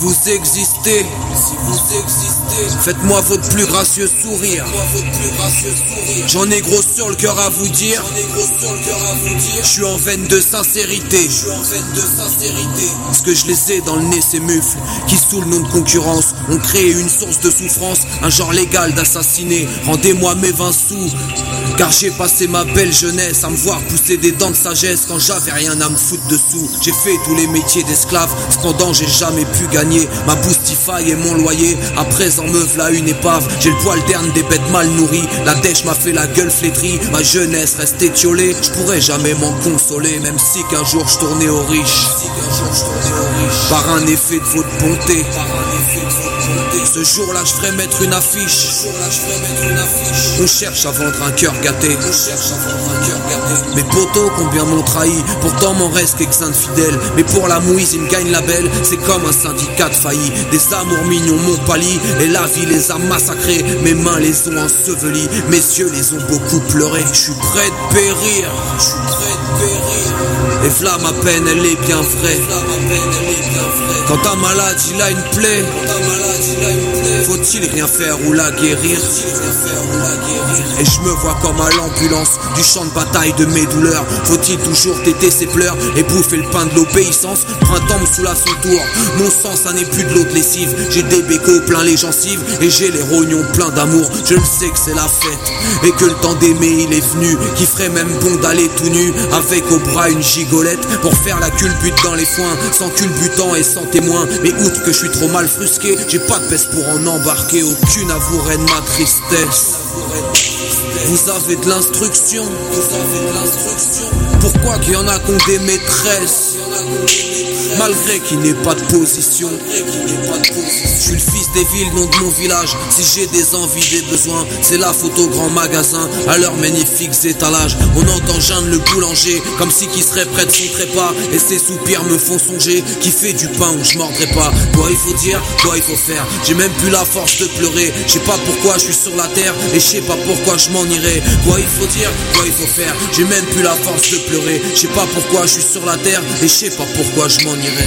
vous existez, faites-moi votre plus gracieux sourire. J'en ai gros sur le cœur à vous dire. Je suis en veine de sincérité. Parce que je les ai dans le nez, ces mufles qui sous le nom de concurrence ont créé une source de souffrance, un genre légal d'assassiner. Rendez-moi mes 20 sous, car j'ai passé ma belle jeunesse à me voir pousser des dents de sagesse quand j'avais rien à me foutre dessous. J'ai fait tous les métiers d'esclave, cependant j'ai jamais pu gagner ma boostify et mon loyer. À présent me v'là une épave, j'ai le poil terne des bêtes mal nourries. La dèche m'a fait la gueule flétrie, ma jeunesse reste étiolée. Je pourrais jamais m'en consoler, même si qu'un jour je tournais aux riches. Par un effet de votre bonté, ce jour-là je ferai mettre une affiche. On cherche à vendre un cœur gâté. Mes potos combien m'ont trahi, pourtant m'en reste quelques-uns de fidèles. Mais pour la mouise ils me gagnent la belle, c'est comme un syndicat de failli. Des amours mignons m'ont pâli, et la vie les a massacrés. Mes mains les ont ensevelis, mes yeux les ont beaucoup pleurés. Je suis prêt de périr, et v'là ma peine elle est bien vraie. Quand ta malade il a une plaie, faut-il rien faire ou la guérir? Et je me vois comme à l'ambulance du champ de bataille de mes douleurs. Faut-il toujours têter ses pleurs et bouffer le pain de l'obéissance? Printemps me soulage son tour, mon sang ça n'est plus de l'eau de lessive. J'ai des bécots plein les gencives et j'ai les rognons pleins d'amour. Je le sais que c'est la fête et que le temps d'aimer il est venu, qui ferait même bon d'aller tout nu avec au bras une gigolette pour faire la culbute dans les foins, sans culbutant et sans témoin. Mais outre que je suis trop mal frusqué, j'ai pas de peste pour en embarquer, aucune avouerait de ma tristesse. Vous avez de l'instruction, pourquoi qu'il y en a qui ont des maîtresses, malgré qu'il n'ait pas de position? Je suis le fils des villes, nom de mon village. Si j'ai des envies, des besoins, c'est la photo grand magasin à leurs magnifiques étalages. On entend geindre le boulanger comme si qui serait près de son trépas, et ses soupirs me font songer qui fait du pain où je mordrai pas. Quoi il faut dire, quoi il faut faire, j'ai même plus la force de pleurer. Je sais pas pourquoi je suis sur la terre et je sais pas pourquoi je m'en irai. Quoi il faut dire, quoi il faut faire, j'ai même plus la force de pleurer. Je sais pas pourquoi je suis sur la terre et je sais pas pourquoi je m'en irai.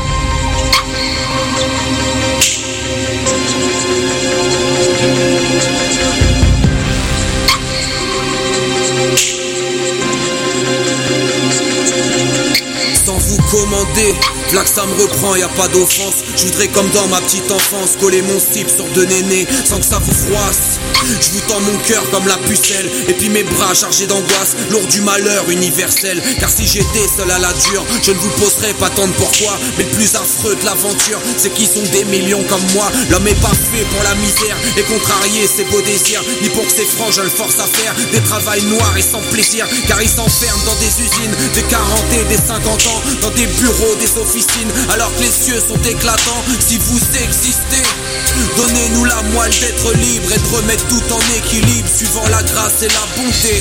Sans vous commander, là que ça me reprend, y a pas d'offense. Je voudrais comme dans ma petite enfance coller mon slip sur deux nénés sans que ça vous froisse. Je vous tends mon cœur comme la pucelle, et puis mes bras chargés d'angoisse, lourd du malheur universel. Car si j'étais seul à la dure, je ne vous poserais pas tant de pourquoi. Mais le plus affreux de l'aventure, c'est qu'ils sont des millions comme moi. L'homme est pas fait pour la misère et contrarier ses beaux désirs, ni pour que ses francs je le force à faire des travails noirs et sans plaisir. Car ils s'enferment dans des usines des 40 et des 50 ans, dans des bureaux, des officines, alors que les cieux sont éclatants. Si vous existez, donnez-nous la moelle d'être libre et de remettre tout en équilibre, suivant la grâce et la bonté.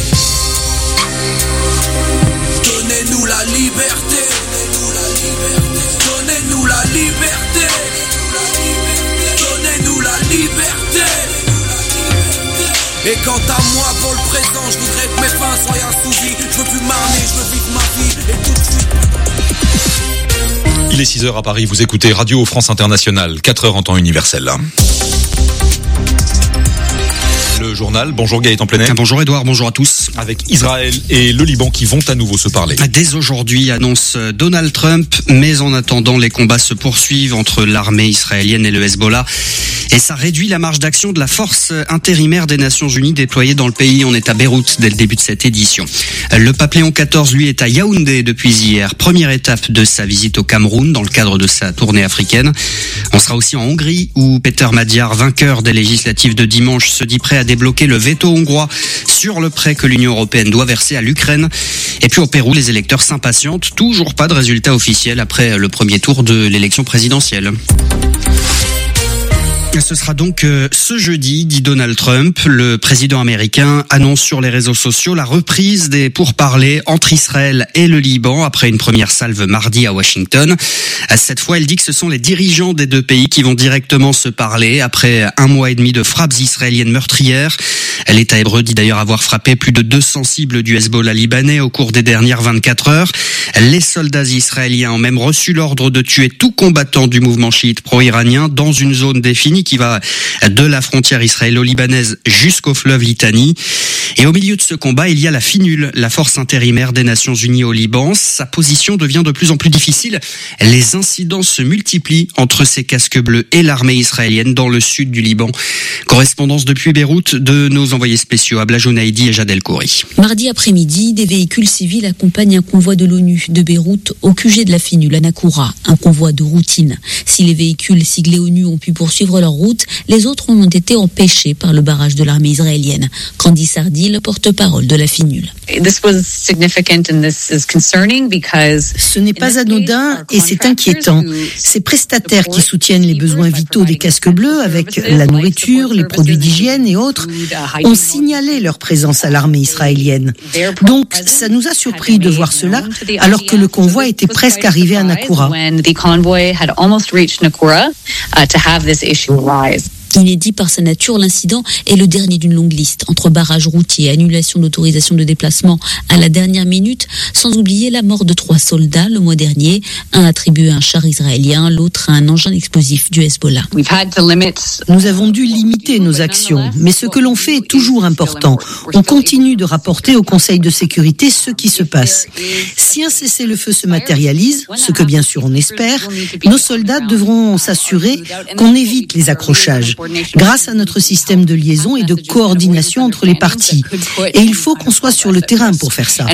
Donnez-nous la liberté, donnez-nous la liberté, donnez-nous la liberté. Et quant à moi, pour le présent, je voudrais que mes fins soient assouvies. Je veux plus m'armer, je veux vivre ma vie, et tout de suite. Il est 6h à Paris, vous écoutez Radio France Internationale, 4h en temps universel. Le journal, bonjour Gaëtan Plenet. Bonjour Edouard, bonjour à tous. Avec Israël et le Liban qui vont à nouveau se parler. Dès aujourd'hui, annonce Donald Trump, mais en attendant, les combats se poursuivent entre l'armée israélienne et le Hezbollah. Et ça réduit la marge d'action de la force intérimaire des Nations Unies déployée dans le pays. On est à Beyrouth dès le début de cette édition. Le pape Léon XIV, lui, est à Yaoundé depuis hier. Première étape de sa visite au Cameroun dans le cadre de sa tournée africaine. On sera aussi en Hongrie où Peter Magyar, vainqueur des législatives de dimanche, se dit prêt à débloquer le veto hongrois sur le prêt que l'Union européenne doit verser à l'Ukraine. Et puis au Pérou, les électeurs s'impatientent. Toujours pas de résultat officiel après le premier tour de l'élection présidentielle. Ce sera donc ce jeudi, dit Donald Trump. Le président américain annonce sur les réseaux sociaux la reprise des pourparlers entre Israël et le Liban après une première salve mardi à Washington. Cette fois, il dit que ce sont les dirigeants des deux pays qui vont directement se parler après 1 mois et demi de frappes israéliennes meurtrières. L'État hébreu dit d'ailleurs avoir frappé plus de 200 cibles du Hezbollah libanais au cours des dernières 24 heures. Les soldats israéliens ont même reçu l'ordre de tuer tout combattant du mouvement chiite pro-iranien dans une zone définie qui va de la frontière israélo-libanaise jusqu'au fleuve Litani. Et au milieu de ce combat, il y a la FINUL, la force intérimaire des Nations Unies au Liban. Sa position devient de plus en plus difficile. Les incidents se multiplient entre ces casques bleus et l'armée israélienne dans le sud du Liban. Correspondance depuis Beyrouth de nos envoyés spéciaux Abla Jounaidi et Jadel Kouri. Mardi après-midi, des véhicules civils accompagnent un convoi de l'ONU de Beyrouth au QG de la FINUL à Nakoura, un convoi de routine. Si les véhicules siglés ONU ont pu poursuivre leur route, les autres ont été empêchés par le barrage de l'armée israélienne. Candice Sardi, le porte-parole de la FINUL. Ce n'est pas anodin et c'est inquiétant. Ces prestataires qui soutiennent les besoins vitaux des casques bleus avec la nourriture, les produits d'hygiène et autres ont signalé leur présence à l'armée israélienne. Donc ça nous a surpris de voir cela alors que le convoi était presque arrivé à Nakoura. Inédit par sa nature, l'incident est le dernier d'une longue liste, entre barrages routiers, annulation d'autorisation de déplacement à la dernière minute, sans oublier la mort de 3 soldats le mois dernier, un attribué à un char israélien, l'autre à un engin explosif du Hezbollah. Nous avons dû limiter nos actions, mais ce que l'on fait est toujours important. On continue de rapporter au Conseil de sécurité ce qui se passe. Si un cessez-le-feu se matérialise, ce que bien sûr on espère, nos soldats devront s'assurer qu'on évite les accrochages, grâce à notre système de liaison et de coordination entre les parties. Et il faut qu'on soit sur le terrain pour faire ça.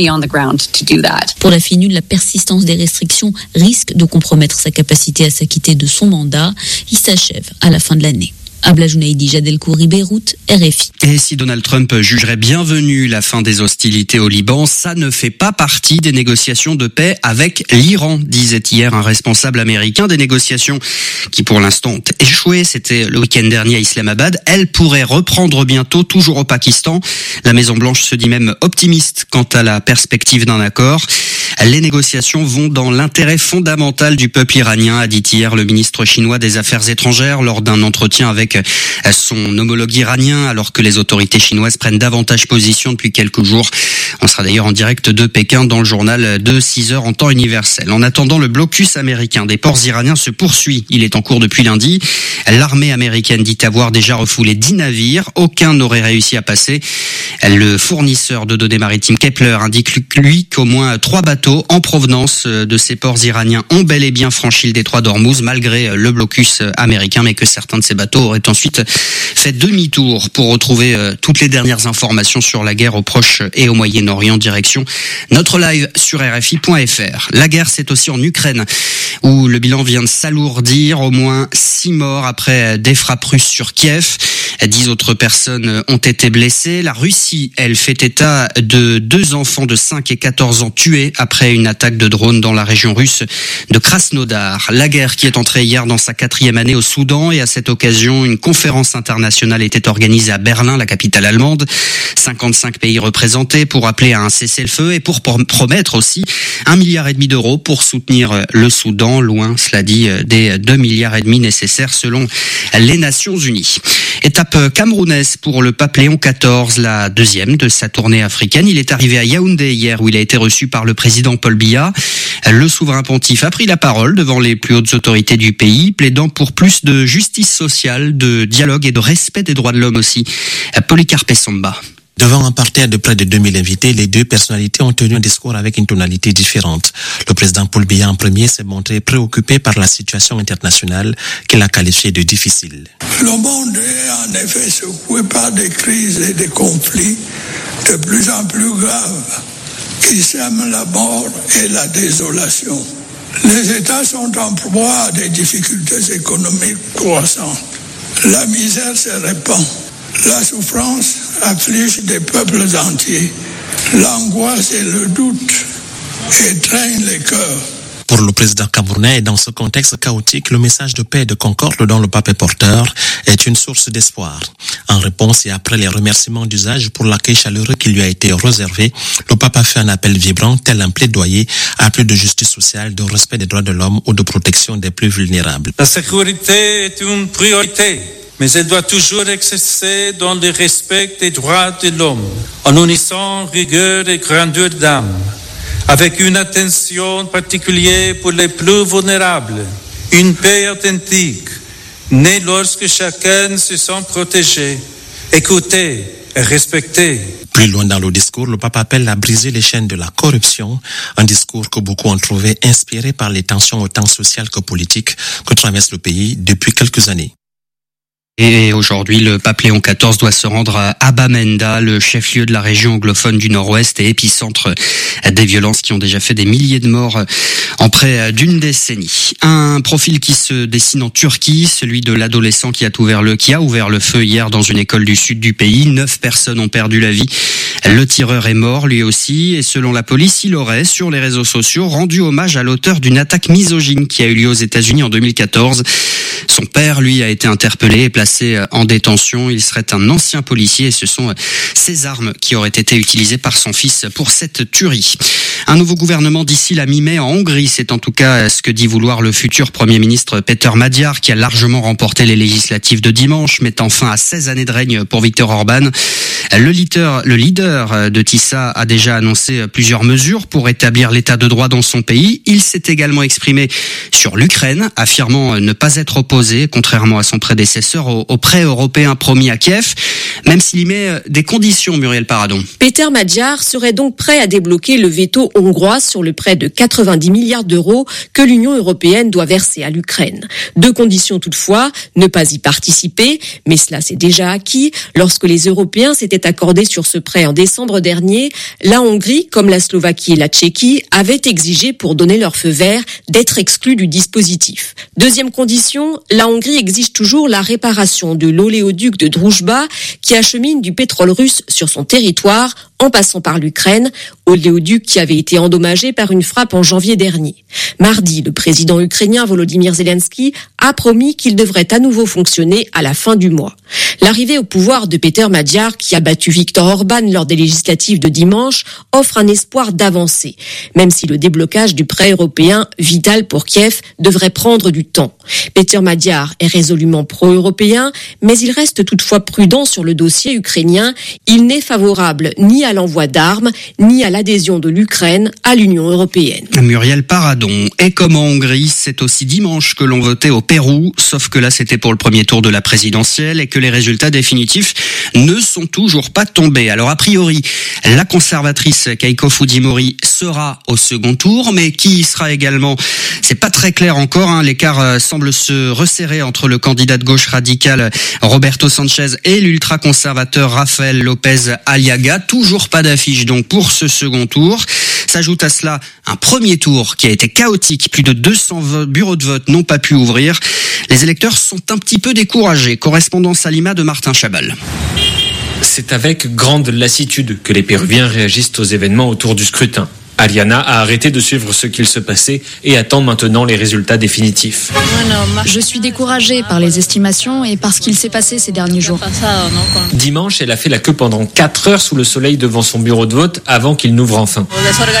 Pour la FINUL, la persistance des restrictions risque de compromettre sa capacité à s'acquitter de son mandat. Il s'achève à la fin de l'année. Abla Jounaidi, Jadel Kouri, Beyrouth, RFI. Et si Donald Trump jugerait bienvenue la fin des hostilités au Liban, ça ne fait pas partie des négociations de paix avec l'Iran, disait hier un responsable américain. Des négociations qui pour l'instant ont échoué. C'était le week-end dernier à Islamabad. Elles pourraient reprendre bientôt, toujours au Pakistan. La Maison-Blanche se dit même optimiste quant à la perspective d'un accord. Les négociations vont dans l'intérêt fondamental du peuple iranien, a dit hier le ministre chinois des Affaires étrangères lors d'un entretien avec son homologue iranien, alors que les autorités chinoises prennent davantage position depuis quelques jours. On sera d'ailleurs en direct de Pékin dans le journal de 6 heures en temps universel. En attendant, le blocus américain des ports iraniens se poursuit. Il est en cours depuis lundi. L'armée américaine dit avoir déjà refoulé 10 navires. Aucun n'aurait réussi à passer. Le fournisseur de données maritimes Kepler indique lui qu'au moins 3 bateaux en provenance de ces ports iraniens ont bel et bien franchi le détroit d'Ormuz malgré le blocus américain, mais que certains de ces bateaux auraient ensuite fait demi-tour pour retrouver toutes les dernières informations sur la guerre au Proche et au Moyen-Orient. Direction notre live sur RFI.fr. La guerre, c'est aussi en Ukraine où le bilan vient de s'alourdir. Au moins 6 morts après des frappes russes sur Kiev. 10 autres personnes ont été blessées. La Russie, elle, fait état de 2 enfants de 5 et 14 ans tués après une attaque de drone dans la région russe de Krasnodar. La guerre qui est entrée hier dans sa 4e année au Soudan, et à cette occasion, une conférence internationale était organisée à Berlin, la capitale allemande. 55 pays représentés pour appeler à un cessez-le-feu et pour promettre aussi 1,5 milliard d'euros pour soutenir le Soudan, loin, cela dit, des 2,5 milliards nécessaires selon les Nations Unies. Étape camerounaise pour le pape Léon XIV, la 2e de sa tournée africaine. Il est arrivé à Yaoundé hier où il a été reçu par le président Paul Biya. Le souverain pontife a pris la parole devant les plus hautes autorités du pays, plaidant pour plus de justice sociale, de dialogue et de respect des droits de l'homme aussi. Polycarpe Samba. Devant un parterre de près de 2000 invités, les deux personnalités ont tenu un discours avec une tonalité différente. Le président Paul Biya en premier s'est montré préoccupé par la situation internationale qu'il a qualifiée de difficile. Le monde est en effet secoué par des crises et des conflits de plus en plus graves qui sèment la mort et la désolation. Les États sont en proie à des difficultés économiques croissantes. La misère se répand. La souffrance afflige des peuples entiers. L'angoisse et le doute étreignent les cœurs. Pour le président camerounais, dans ce contexte chaotique, le message de paix et de concorde dont le pape est porteur est une source d'espoir. En réponse et après les remerciements d'usage pour l'accueil chaleureux qui lui a été réservé, le pape a fait un appel vibrant, tel un plaidoyer à plus de justice sociale, de respect des droits de l'homme ou de protection des plus vulnérables. La sécurité est une priorité, mais elle doit toujours exercer dans le respect des droits de l'homme, en unissant rigueur et grandeur d'âme, avec une attention particulière pour les plus vulnérables, une paix authentique, née lorsque chacun se sent protégé, écouté et respecté. Plus loin dans le discours, le pape appelle à briser les chaînes de la corruption, un discours que beaucoup ont trouvé inspiré par les tensions autant sociales que politiques que traverse le pays depuis quelques années. Et aujourd'hui, le pape Léon XIV doit se rendre à Bamenda, le chef-lieu de la région anglophone du Nord-Ouest et épicentre des violences qui ont déjà fait des milliers de morts en près d'une décennie. Un profil qui se dessine en Turquie, celui de l'adolescent qui a ouvert le feu hier dans une école du sud du pays. 9 personnes ont perdu la vie. Le tireur est mort, lui aussi, et selon la police, il aurait, sur les réseaux sociaux, rendu hommage à l'auteur d'une attaque misogyne qui a eu lieu aux États-Unis en 2014. Son père, lui, a été interpellé et placé en détention. Il serait un ancien policier et ce sont ses armes qui auraient été utilisées par son fils pour cette tuerie. Un nouveau gouvernement d'ici la mi-mai en Hongrie, c'est en tout cas ce que dit vouloir le futur Premier ministre Péter Magyar, qui a largement remporté les législatives de dimanche, mettant fin à 16 années de règne pour Viktor Orban. Le leader de Tisa a déjà annoncé plusieurs mesures pour établir l'état de droit dans son pays. Il s'est également exprimé sur l'Ukraine, affirmant ne pas être opposé, contrairement à son prédécesseur, au prêt européen promis à Kiev, même s'il y met des conditions, Muriel Paradon. Péter Magyar serait donc prêt à débloquer le veto hongrois sur le prêt de 90 milliards d'euros que l'Union européenne doit verser à l'Ukraine. 2 conditions toutefois, ne pas y participer, mais cela c'est déjà acquis. Lorsque les Européens s'étaient accordés sur ce prêt en décembre dernier, la Hongrie, comme la Slovaquie et la Tchéquie, avaient exigé pour donner leur feu vert d'être exclus du dispositif. Deuxième condition, la Hongrie exige toujours la réparation de l'oléoduc de Druzhba qui achemine du pétrole russe sur son territoire en passant par l'Ukraine, oléoduc qui avait été endommagé par une frappe en janvier dernier. Mardi, le président ukrainien Volodymyr Zelensky a promis qu'il devrait à nouveau fonctionner à la fin du mois. L'arrivée au pouvoir de Péter Magyar, qui a battu Viktor Orban lors des législatives de dimanche, offre un espoir d'avancée, même si le déblocage du prêt européen, vital pour Kiev, devrait prendre du temps. Péter Magyar est résolument pro-européen, mais il reste toutefois prudent sur le dossier ukrainien. Il n'est favorable ni à l'envoi d'armes, ni à l'adhésion de l'Ukraine à l'Union européenne. Muriel Paradon. Et comme en Hongrie, c'est aussi dimanche que l'on votait au Pérou, sauf que là c'était pour le premier tour de la présidentielle et que les résultats définitifs ne sont toujours pas tombés. Alors a priori, la conservatrice Keiko Fujimori sera au second tour, mais qui y sera également, c'est pas très clair encore, l'écart semble se resserrer entre le candidat de gauche radical Roberto Sanchez et l'ultra-conservateur Rafael López Aliaga. Toujours pas d'affiche donc pour ce second tour. S'ajoute à cela un premier tour qui a été chaotique. Plus de 200 bureaux de vote n'ont pas pu ouvrir. Les électeurs sont un petit peu découragés. Correspondance à Lima de Martin Chabal. C'est avec grande lassitude que les Péruviens réagissent aux événements autour du scrutin. Ariana a arrêté de suivre ce qu'il se passait et attend maintenant les résultats définitifs. Je suis découragée par les estimations et par ce qu'il s'est passé ces derniers jours. Dimanche, elle a fait la queue pendant 4 heures sous le soleil devant son bureau de vote avant qu'il n'ouvre enfin.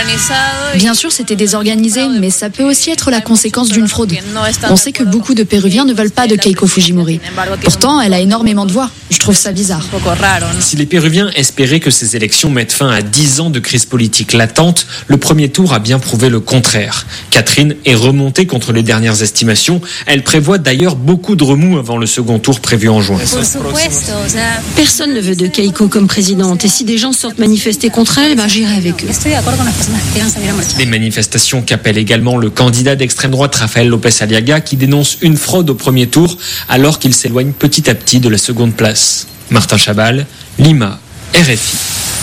Bien sûr, c'était désorganisé, mais ça peut aussi être la conséquence d'une fraude. On sait que beaucoup de Péruviens ne veulent pas de Keiko Fujimori. Pourtant, elle a énormément de voix. Je trouve ça bizarre. Si les Péruviens espéraient que ces élections mettent fin à 10 ans de crise politique latente, le premier tour a bien prouvé le contraire. Catherine est remontée contre les dernières estimations. Elle prévoit d'ailleurs beaucoup de remous avant le second tour prévu en juin. Personne ne veut de Keiko comme présidente. Et si des gens sortent manifester contre elle, j'irai avec eux. Des manifestations qu'appelle également le candidat d'extrême droite Rafael López Aliaga qui dénonce une fraude au premier tour alors qu'il s'éloigne petit à petit de la seconde place. Martin Chabal, Lima, RFI.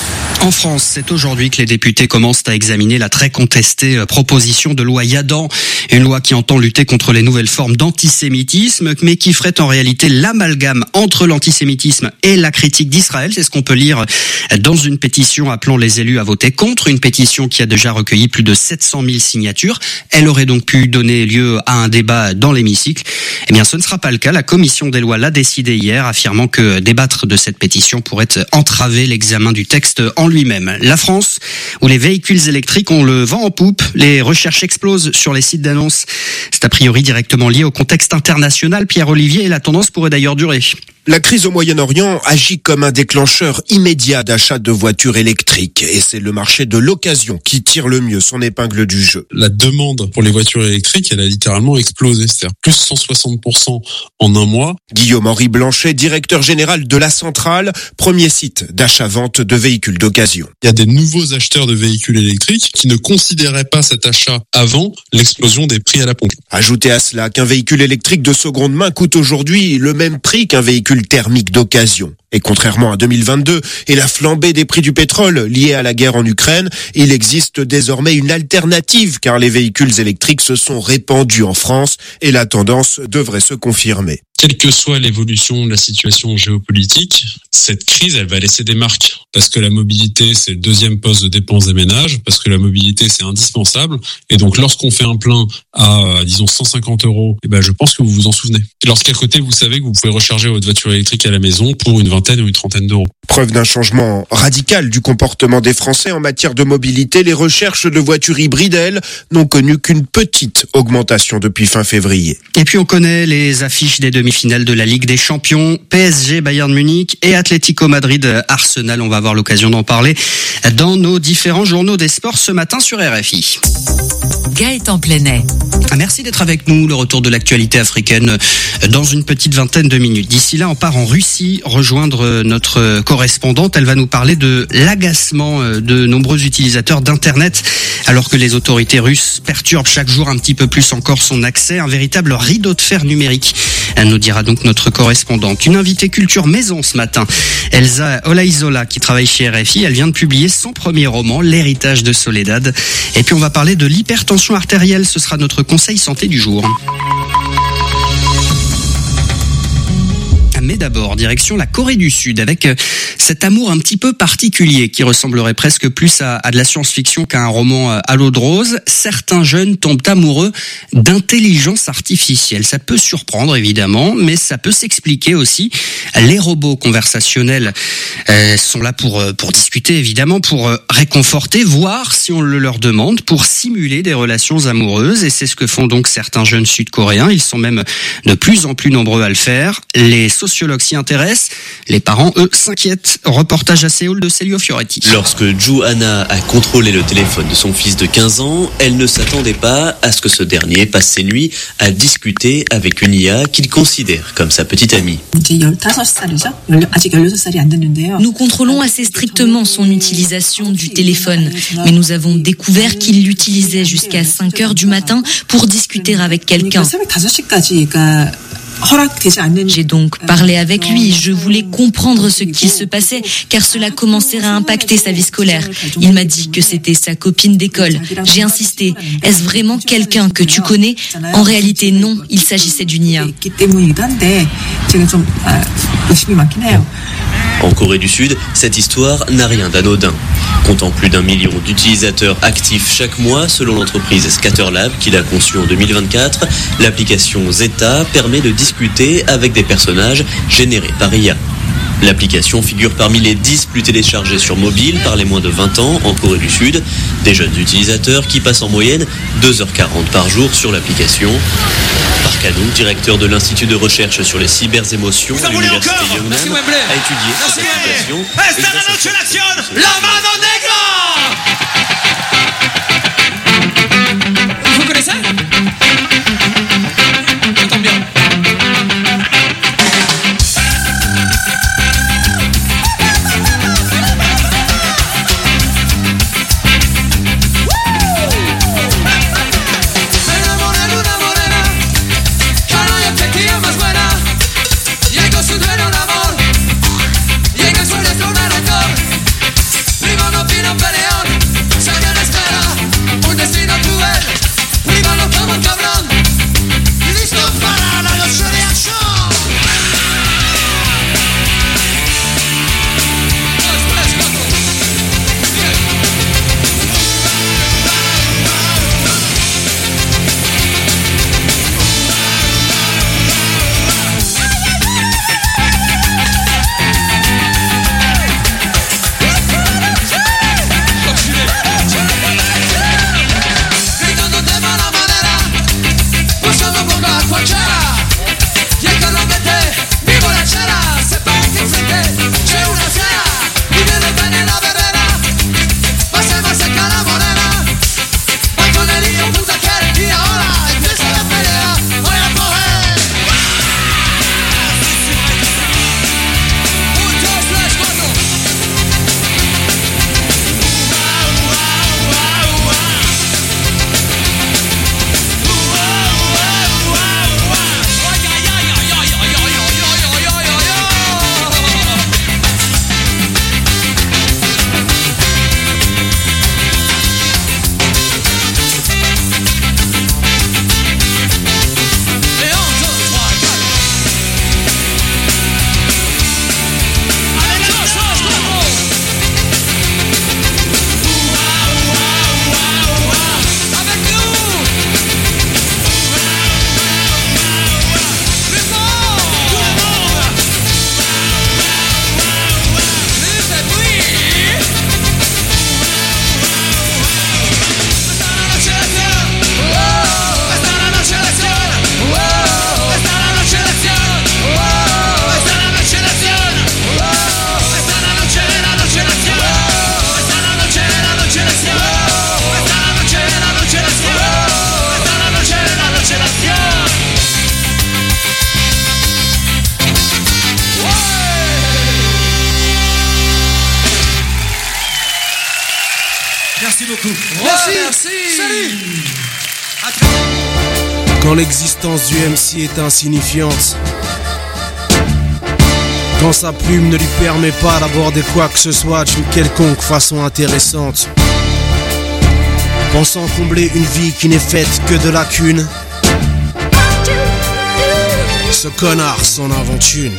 En France, c'est aujourd'hui que les députés commencent à examiner la très contestée proposition de loi Yadan, une loi qui entend lutter contre les nouvelles formes d'antisémitisme, mais qui ferait en réalité l'amalgame entre l'antisémitisme et la critique d'Israël. C'est ce qu'on peut lire dans une pétition appelant les élus à voter contre, une pétition qui a déjà recueilli plus de 700 000 signatures. Elle aurait donc pu donner lieu à un débat dans l'hémicycle. Eh bien, ce ne sera pas le cas. La commission des lois l'a décidé hier, affirmant que débattre de cette pétition pourrait entraver l'examen du texte en lui-même. La France, où les véhicules électriques ont le vent en poupe, les recherches explosent sur les sites d'annonces. C'est a priori directement lié au contexte international, Pierre-Olivier, et la tendance pourrait d'ailleurs durer. La crise au Moyen-Orient agit comme un déclencheur immédiat d'achat de voitures électriques et c'est le marché de l'occasion qui tire le mieux son épingle du jeu. La demande pour les voitures électriques, elle a littéralement explosé, c'est-à-dire plus 160% en un mois. Guillaume-Henri Blanchet, directeur général de La Centrale, premier site d'achat-vente de véhicules d'occasion. Il y a des nouveaux acheteurs de véhicules électriques qui ne considéraient pas cet achat avant l'explosion des prix à la pompe. Ajoutez à cela qu'un véhicule électrique de seconde main coûte aujourd'hui le même prix qu'un véhicule thermique d'occasion. Et contrairement à 2022 et la flambée des prix du pétrole liée à la guerre en Ukraine, il existe désormais une alternative car les véhicules électriques se sont répandus en France et la tendance devrait se confirmer. Quelle que soit l'évolution de la situation géopolitique, cette crise, elle va laisser des marques. Parce que la mobilité, c'est le deuxième poste de dépense des ménages, parce que la mobilité, c'est indispensable. Et donc, lorsqu'on fait un plein à, disons, 150 €, je pense que vous vous en souvenez. Lorsqu'à côté, vous savez que vous pouvez recharger votre voiture électrique à la maison pour une vingtaine ou une trentaine d'euros. Preuve d'un changement radical du comportement des Français en matière de mobilité, les recherches de voitures hybrides, elles, n'ont connu qu'une petite augmentation depuis fin février. Et puis on connaît les affiches des demi-finales de la Ligue des Champions, PSG Bayern Munich et Atlético Madrid Arsenal. On va avoir l'occasion d'en parler dans nos différents journaux des sports ce matin sur RFI. Gaëtan Plenet. Merci d'être avec nous. Le retour de l'actualité africaine dans une petite vingtaine de minutes. D'ici là, on part en Russie rejoindre notre correspondante. Elle va nous parler de l'agacement de nombreux utilisateurs d'Internet alors que les autorités russes perturbent chaque jour un petit peu plus encore son accès. Un véritable rideau de fer numérique. Elle nous dira donc notre correspondante. Une invitée culture maison ce matin. Elsa Olaizola qui travaille chez RFI. Elle vient de publier son premier roman, L'héritage de Soledad. Et puis on va parler de l'hypertension artérielle. Ce sera notre conseil santé du jour. Mais d'abord, direction la Corée du Sud, avec cet amour un petit peu particulier qui ressemblerait presque plus à de la science-fiction qu'à un roman à l'eau de rose. Certains jeunes tombent amoureux d'intelligence artificielle. Ça peut surprendre évidemment, mais ça peut s'expliquer aussi. Les robots conversationnels sont là pour discuter évidemment, pour réconforter, voire si on le leur demande, pour simuler des relations amoureuses. Et c'est ce que font donc certains jeunes sud-coréens. Ils sont même de plus en plus nombreux à le faire. Les sociologues s'y intéressent. Les parents, eux, s'inquiètent. Reportage à Séoul de Célio Fioretti. Lorsque Ju-Hana a contrôlé le téléphone de son fils de 15 ans, elle ne s'attendait pas à ce que ce dernier passe ses nuits à discuter avec une IA qu'il considère comme sa petite amie. Nous contrôlons assez strictement son utilisation du téléphone, mais nous avons découvert qu'il l'utilisait jusqu'à 5 heures du matin pour discuter avec quelqu'un. J'ai donc parlé avec lui, je voulais comprendre ce qui se passait car cela commençait à impacter sa vie scolaire. Il m'a dit que c'était sa copine d'école. J'ai insisté, est-ce vraiment quelqu'un que tu connais ? En réalité non, il s'agissait d'une IA. En Corée du Sud, cette histoire n'a rien d'anodin. Comptant plus d'1 million d'utilisateurs actifs chaque mois, selon l'entreprise Scatterlab qui l'a conçue en 2024, l'application Zeta permet de discuter avec des personnages générés par IA. L'application figure parmi les 10 plus téléchargés sur mobile par les moins de 20 ans en Corée du Sud. Des jeunes utilisateurs qui passent en moyenne 2h40 par jour sur l'application. Park Han-wook, directeur de l'Institut de recherche sur les cyberémotions à l'Université Yongnam, a étudié cette application. Vous connaissez ? J'entends bien. Prima no beaucoup. Merci. Salut. Quand l'existence du MC est insignifiante, quand sa plume ne lui permet pas d'aborder quoi que ce soit d'une quelconque façon intéressante, pensant combler une vie qui n'est faite que de lacunes, ce connard s'en invente une.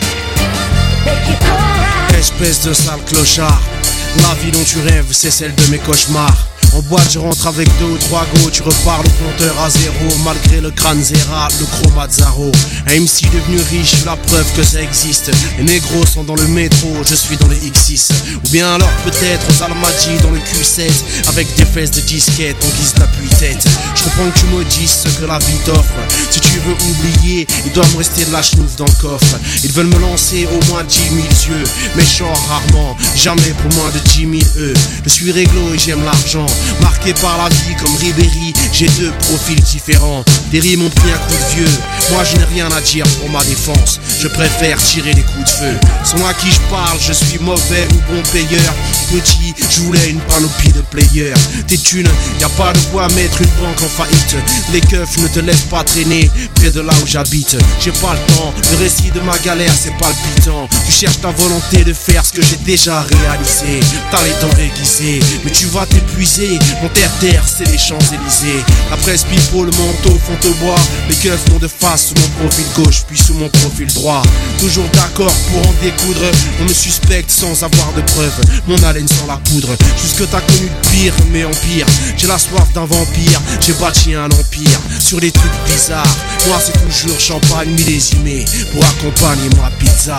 Espèce de sale clochard, la vie dont tu rêves, c'est celle de mes cauchemars. En boîte je rentre avec 2 ou 3 go, tu repars le compteur à zéro, malgré le crâne zéra, le chromazaro. Un MC devenu riche, la preuve que ça existe. Les négros sont dans le métro, je suis dans le X6. Ou bien alors peut-être aux Almadji dans le Q7, avec des fesses de disquette en guise d'appui-tête. Je comprends que tu me dises ce que la vie t'offre. Si tu veux oublier, il doit me rester de la chenouf dans le coffre. Ils veulent me lancer au moins 10 000 yeux, mais genre rarement, jamais pour moins de 10 000 E. Je suis réglo et j'aime l'argent. Marqué par la vie comme Ribéry, j'ai 2 profils différents. Des rimes ont pris un coup de vieux. Moi je n'ai rien à dire pour ma défense, je préfère tirer les coups de feu. Selon à qui je parle, je suis mauvais ou bon payeur. Petit, je voulais une panoplie de players. Tes thunes, y a pas de quoi mettre une banque en faillite. Les keufs ne te laissent pas traîner près de là où j'habite. J'ai pas le temps, le récit de ma galère c'est palpitant. Tu cherches ta volonté de faire ce que j'ai déjà réalisé. T'as les dents aiguisées, mais tu vas t'épuiser. Mon terre-terre c'est les Champs-Élysées. La presse pipeau, le manteau font te bois. Les keufs m'ont de face sous mon profil gauche puis sous mon profil droit. Toujours d'accord pour en découdre. On me suspecte sans avoir de preuves. Mon haleine sans la poudre. Jusque t'as connu le pire mais en pire. J'ai la soif d'un vampire. J'ai bâti un empire sur des trucs bizarres. Moi c'est toujours champagne millésimé pour accompagner ma pizza.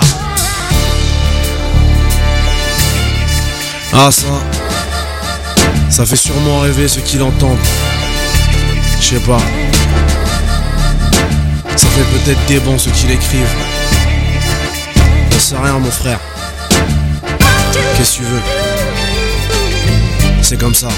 Ah ça fait sûrement rêver ceux qui l'entendent. Je sais pas. Ça fait peut-être des bons ceux qui l'écrivent. J'en sais rien mon frère. Qu'est-ce que tu veux? C'est comme ça.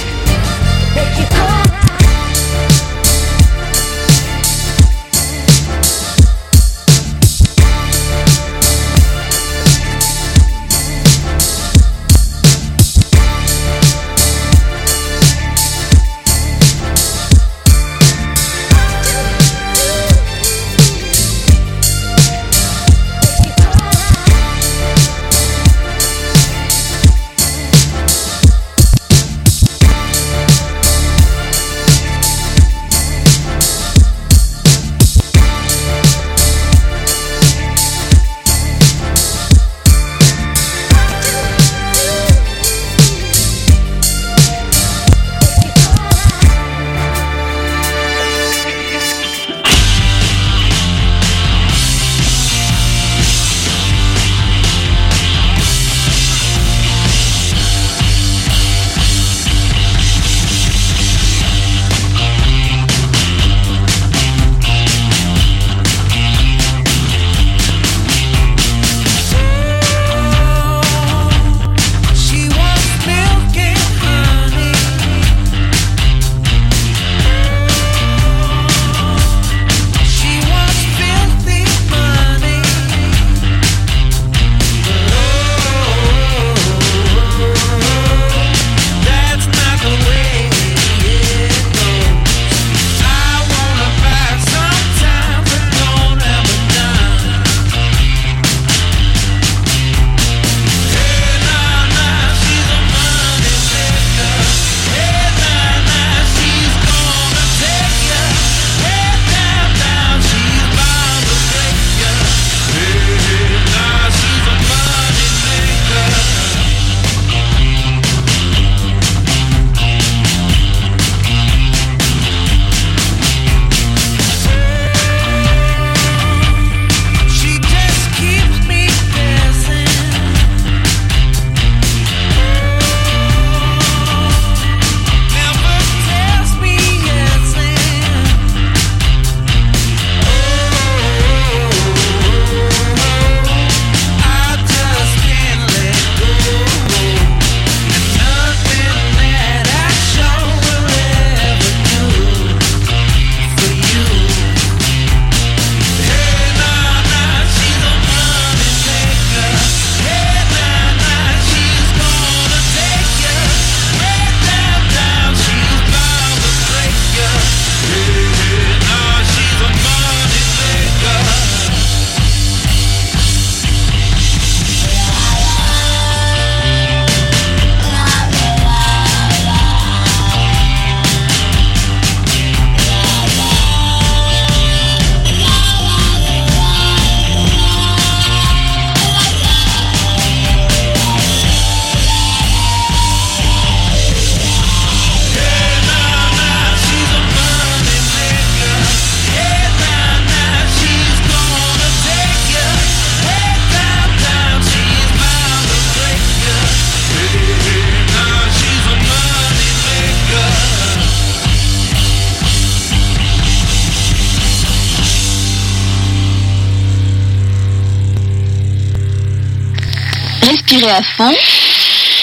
Respirez à fond.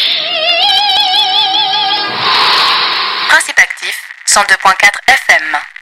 Principe actif, 102.4 FM.